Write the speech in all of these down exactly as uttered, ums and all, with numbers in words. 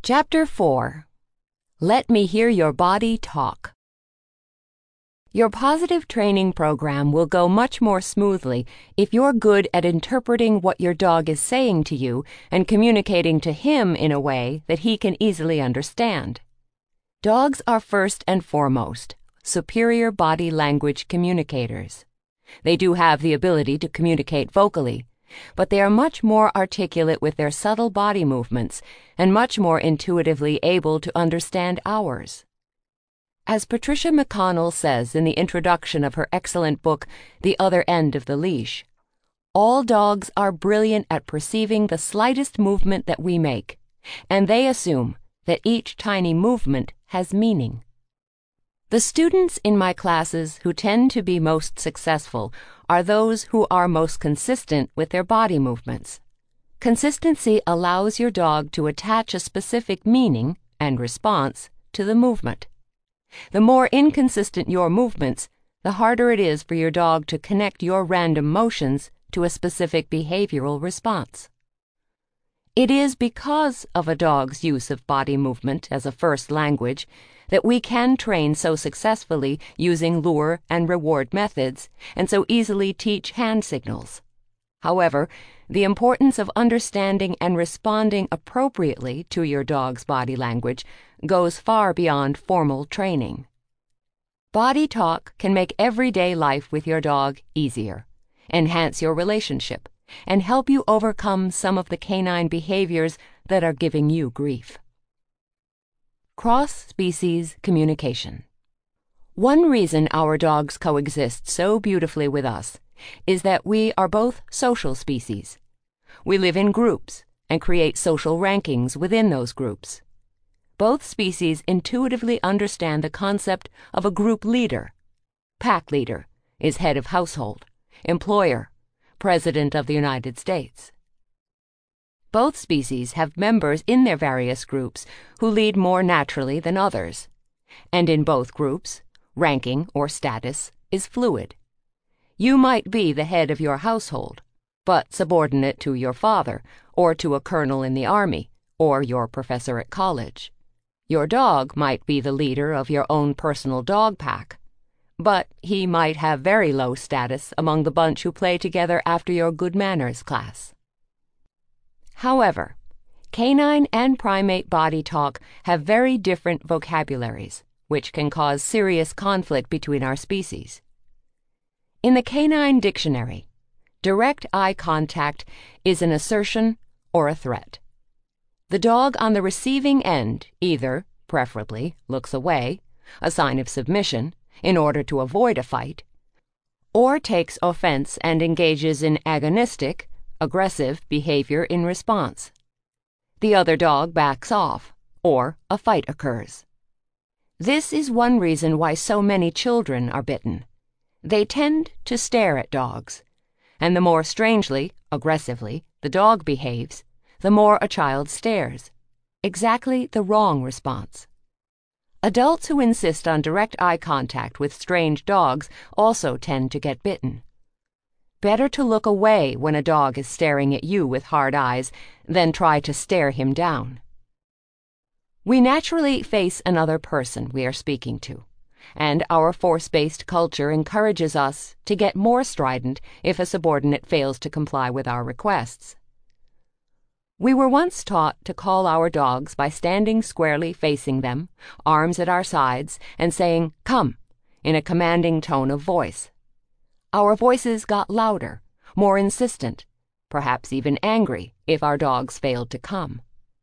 Chapter four. Let Me Hear Your Body Talk. Your positive training program will go much more smoothly if you're good at interpreting what your dog is saying to you and communicating to him in a way that he can easily understand. Dogs are first and foremost superior body language communicators. They do have the ability to communicate vocally, but they are much more articulate with their subtle body movements and much more intuitively able to understand ours. As Patricia McConnell says in the introduction of her excellent book, The Other End of the Leash, all dogs are brilliant at perceiving the slightest movement that we make, and they assume that each tiny movement has meaning. The students in my classes who tend to be most successful are those who are most consistent with their body movements. Consistency allows your dog to attach a specific meaning and response to the movement. The more inconsistent your movements, the harder it is for your dog to connect your random motions to a specific behavioral response. It is because of a dog's use of body movement as a first language that we can train so successfully using lure and reward methods and so easily teach hand signals. However, the importance of understanding and responding appropriately to your dog's body language goes far beyond formal training. Body talk can make everyday life with your dog easier, enhance your relationship, and help you overcome some of the canine behaviors that are giving you grief. Cross-species communication. One reason our dogs coexist so beautifully with us is that we are both social species. We live in groups and create social rankings within those groups. Both species intuitively understand the concept of a group leader. Pack leader is head of household, employer, President of the United States. Both species have members in their various groups who lead more naturally than others, and in both groups, ranking or status is fluid. You might be the head of your household, but subordinate to your father, or to a colonel in the army, or your professor at college. Your dog might be the leader of your own personal dog pack, but he might have very low status among the bunch who play together after your good manners class. However, canine and primate body talk have very different vocabularies, which can cause serious conflict between our species. In the canine dictionary, direct eye contact is an assertion or a threat. The dog on the receiving end either, preferably, looks away, a sign of submission, in order to avoid a fight, or takes offense and engages in agonistic, aggressive behavior in response. The other dog backs off, or a fight occurs. This is one reason why so many children are bitten. They tend to stare at dogs, and the more strangely, aggressively, the dog behaves, the more a child stares. Exactly the wrong response. Adults who insist on direct eye contact with strange dogs also tend to get bitten. Better to look away when a dog is staring at you with hard eyes than try to stare him down. We naturally face another person we are speaking to, and our force-based culture encourages us to get more strident if a subordinate fails to comply with our requests. We were once taught to call our dogs by standing squarely facing them, arms at our sides, and saying, "Come," in a commanding tone of voice. Our voices got louder, more insistent, perhaps even angry if our dogs failed to come.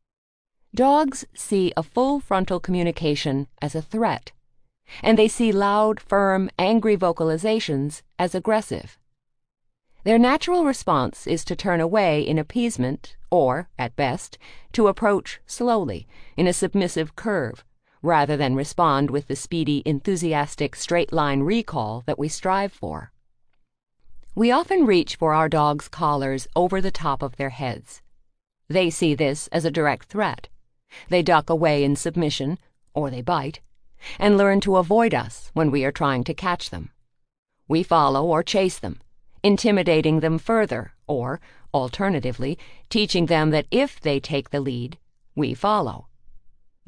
Dogs see a full frontal communication as a threat, and they see loud, firm, angry vocalizations as aggressive. Their natural response is to turn away in appeasement or, at best, to approach slowly in a submissive curve, rather than respond with the speedy, enthusiastic straight-line recall that we strive for. We often reach for our dogs' collars over the top of their heads. They see this as a direct threat. They duck away in submission, or they bite, and learn to avoid us when we are trying to catch them. We follow or chase them, intimidating them further, or, alternatively, teaching them that if they take the lead, we follow.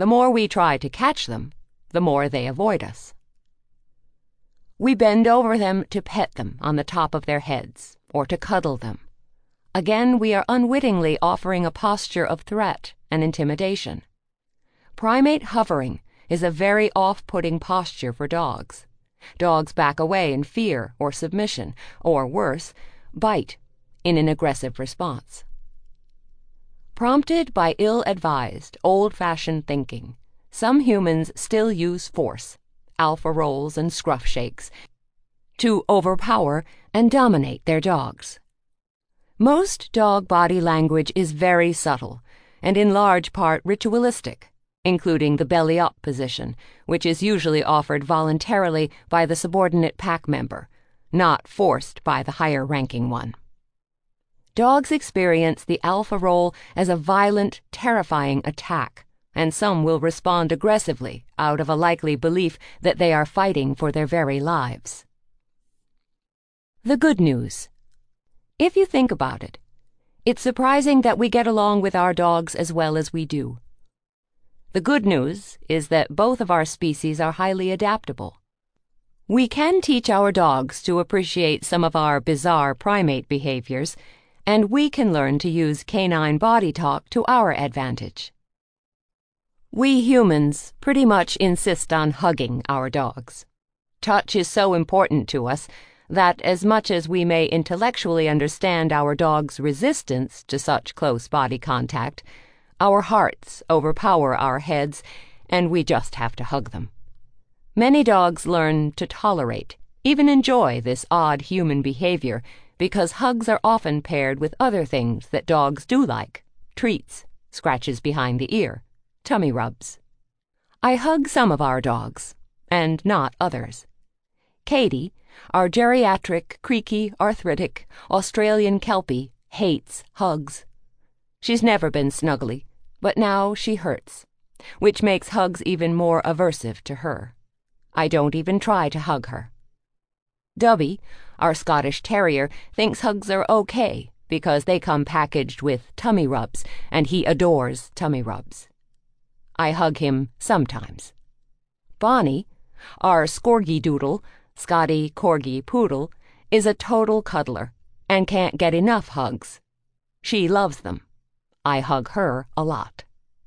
The more we try to catch them, the more they avoid us. We bend over them to pet them on the top of their heads or to cuddle them. Again, we are unwittingly offering a posture of threat and intimidation. Primate hovering is a very off-putting posture for dogs. Dogs back away in fear or submission, or worse, bite in an aggressive response. Prompted by ill-advised, old-fashioned thinking, some humans still use force, alpha rolls and scruff shakes, to overpower and dominate their dogs. Most dog body language is very subtle and in large part ritualistic, including the belly-up position, which is usually offered voluntarily by the subordinate pack member, not forced by the higher-ranking one. Dogs experience the alpha roll as a violent, terrifying attack, and some will respond aggressively out of a likely belief that they are fighting for their very lives. The good news. If you think about it, it's surprising that we get along with our dogs as well as we do. The good news is that both of our species are highly adaptable. We can teach our dogs to appreciate some of our bizarre primate behaviors, and we can learn to use canine body talk to our advantage. We humans pretty much insist on hugging our dogs. Touch is so important to us that as much as we may intellectually understand our dog's resistance to such close body contact, our hearts overpower our heads, and we just have to hug them. Many dogs learn to tolerate, even enjoy this odd human behavior, because hugs are often paired with other things that dogs do like: treats, scratches behind the ear, tummy rubs. I hug some of our dogs, and not others. Katie, our geriatric, creaky, arthritic, Australian Kelpie, hates hugs. She's never been snuggly, but now she hurts, which makes hugs even more aversive to her. I don't even try to hug her. Dubby, our Scottish Terrier, thinks hugs are okay because they come packaged with tummy rubs, and he adores tummy rubs. I hug him sometimes. Bonnie, our Scorgi Doodle, Scotty Corgi Poodle, is a total cuddler and can't get enough hugs. She loves them. I hug her a lot.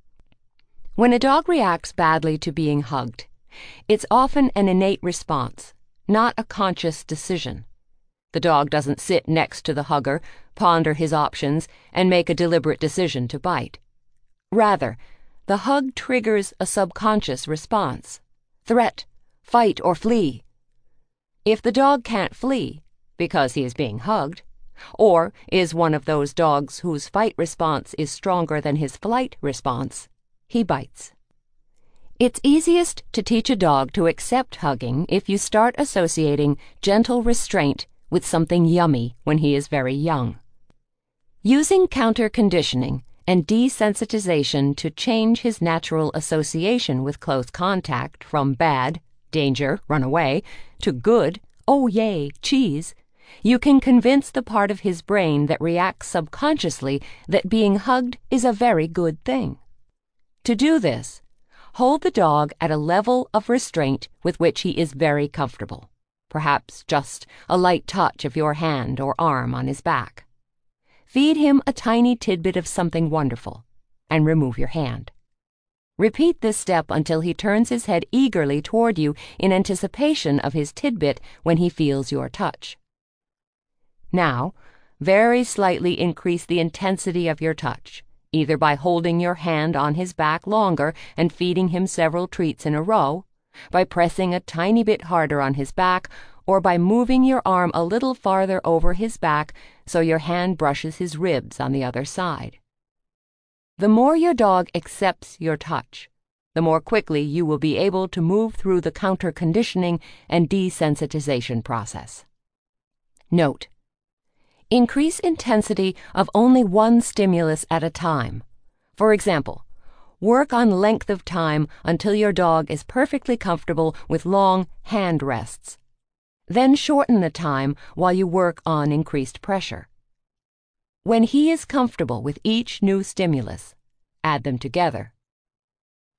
When a dog reacts badly to being hugged, it's often an innate response, not a conscious decision. The dog doesn't sit next to the hugger, ponder his options, and make a deliberate decision to bite. Rather, the hug triggers a subconscious response: threat, fight, or flee. If the dog can't flee because he is being hugged, or is one of those dogs whose fight response is stronger than his flight response, he bites. It's easiest to teach a dog to accept hugging if you start associating gentle restraint with something yummy when he is very young. Using counter-conditioning and desensitization to change his natural association with close contact from bad, danger, run away, to good, oh yay, cheese, you can convince the part of his brain that reacts subconsciously that being hugged is a very good thing. To do this, hold the dog at a level of restraint with which he is very comfortable, perhaps just a light touch of your hand or arm on his back. Feed him a tiny tidbit of something wonderful, and remove your hand. Repeat this step until he turns his head eagerly toward you in anticipation of his tidbit when he feels your touch. Now, very slightly increase the intensity of your touch, either by holding your hand on his back longer and feeding him several treats in a row, by pressing a tiny bit harder on his back, or by moving your arm a little farther over his back so your hand brushes his ribs on the other side. The more your dog accepts your touch, the more quickly you will be able to move through the counter-conditioning and desensitization process. Note: increase intensity of only one stimulus at a time. For example, work on length of time until your dog is perfectly comfortable with long hand rests. Then shorten the time while you work on increased pressure. When he is comfortable with each new stimulus, add them together.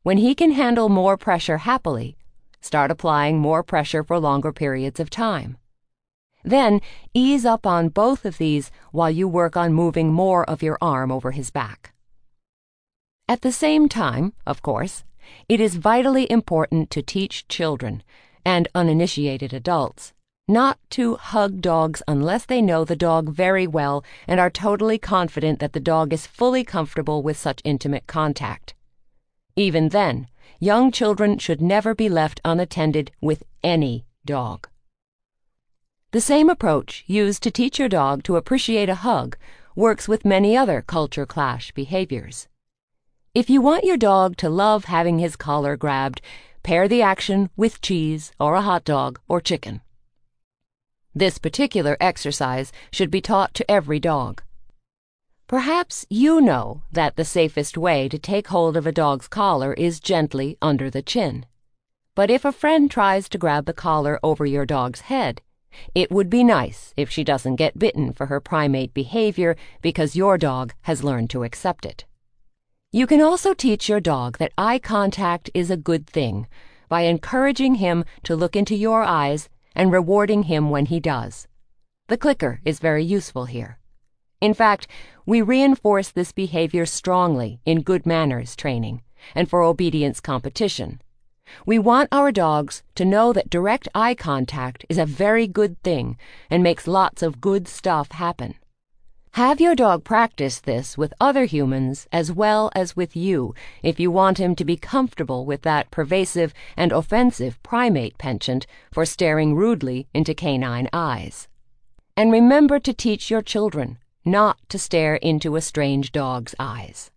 When he can handle more pressure happily, start applying more pressure for longer periods of time. Then ease up on both of these while you work on moving more of your arm over his back. At the same time, of course, it is vitally important to teach children and uninitiated adults not to hug dogs unless they know the dog very well and are totally confident that the dog is fully comfortable with such intimate contact. Even then, young children should never be left unattended with any dog. The same approach used to teach your dog to appreciate a hug works with many other culture clash behaviors. If you want your dog to love having his collar grabbed, pair the action with cheese or a hot dog or chicken. This particular exercise should be taught to every dog. Perhaps you know that the safest way to take hold of a dog's collar is gently under the chin. But if a friend tries to grab the collar over your dog's head, it would be nice if she doesn't get bitten for her primate behavior because your dog has learned to accept it. You can also teach your dog that eye contact is a good thing by encouraging him to look into your eyes and rewarding him when he does. The clicker is very useful here. In fact, we reinforce this behavior strongly in good manners training and for obedience competition. We want our dogs to know that direct eye contact is a very good thing and makes lots of good stuff happen. Have your dog practice this with other humans as well as with you if you want him to be comfortable with that pervasive and offensive primate penchant for staring rudely into canine eyes. And remember to teach your children not to stare into a strange dog's eyes.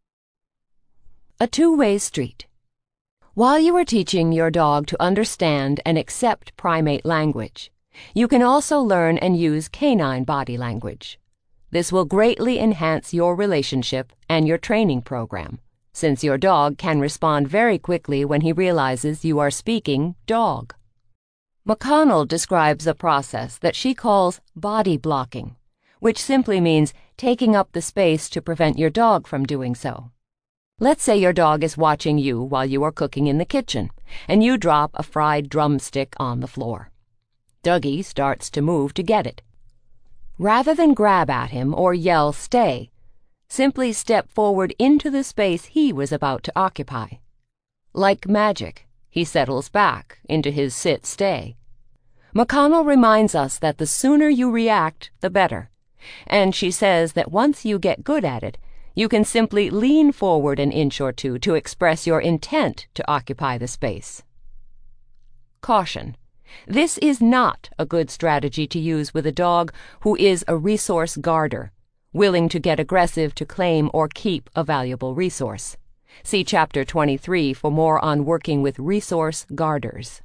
A two-way street. While you are teaching your dog to understand and accept primate language, you can also learn and use canine body language. This will greatly enhance your relationship and your training program, since your dog can respond very quickly when he realizes you are speaking dog. McConnell describes a process that she calls body blocking, which simply means taking up the space to prevent your dog from doing so. Let's say your dog is watching you while you are cooking in the kitchen, and you drop a fried drumstick on the floor. Dougie starts to move to get it. Rather than grab at him or yell, "Stay," simply step forward into the space he was about to occupy. Like magic, he settles back into his sit-stay. McConnell reminds us that the sooner you react, the better, and she says that once you get good at it, you can simply lean forward an inch or two to express your intent to occupy the space. Caution. This is not a good strategy to use with a dog who is a resource guarder, willing to get aggressive to claim or keep a valuable resource. See Chapter twenty-three for more on working with resource guarders.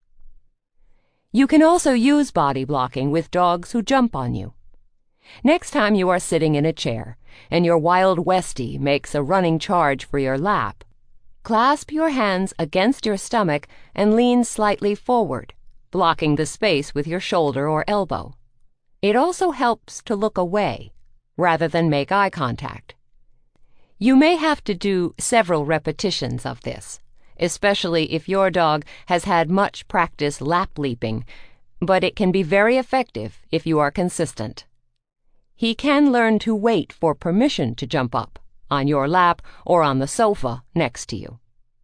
You can also use body blocking with dogs who jump on you. Next time you are sitting in a chair and your wild Westie makes a running charge for your lap, clasp your hands against your stomach and lean slightly forward, blocking the space with your shoulder or elbow. It also helps to look away, rather than make eye contact. You may have to do several repetitions of this, especially if your dog has had much practice lap leaping, but it can be very effective if you are consistent. He can learn to wait for permission to jump up, on your lap or on the sofa next to you.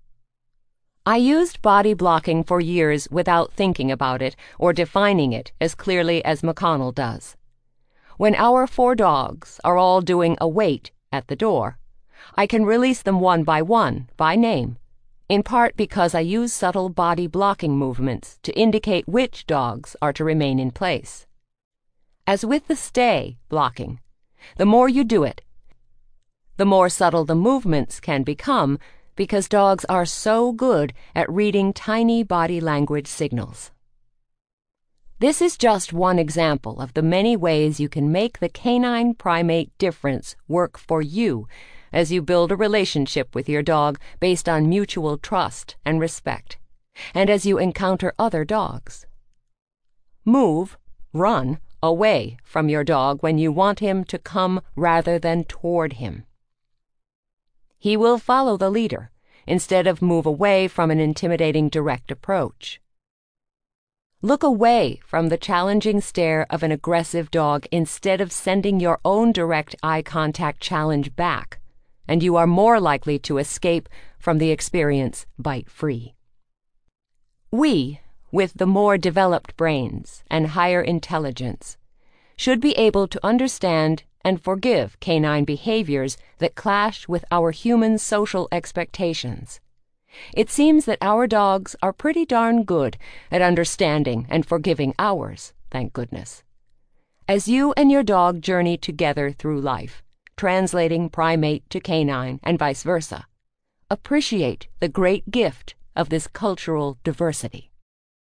I used body blocking for years without thinking about it or defining it as clearly as McConnell does. When our four dogs are all doing a wait at the door, I can release them one by one, by name, in part because I use subtle body blocking movements to indicate which dogs are to remain in place. As with the stay blocking, the more you do it, the more subtle the movements can become, because dogs are so good at reading tiny body language signals. This is just one example of the many ways you can make the canine primate difference work for you as you build a relationship with your dog based on mutual trust and respect, and as you encounter other dogs. Move, run, away from your dog when you want him to come rather than toward him. He will follow the leader, instead of move away from an intimidating direct approach. Look away from the challenging stare of an aggressive dog instead of sending your own direct eye contact challenge back, and you are more likely to escape from the experience bite-free. We, with the more developed brains and higher intelligence, should be able to understand and forgive canine behaviors that clash with our human social expectations. It seems that our dogs are pretty darn good at understanding and forgiving ours, thank goodness. As you and your dog journey together through life, translating primate to canine and vice versa, appreciate the great gift of this cultural diversity.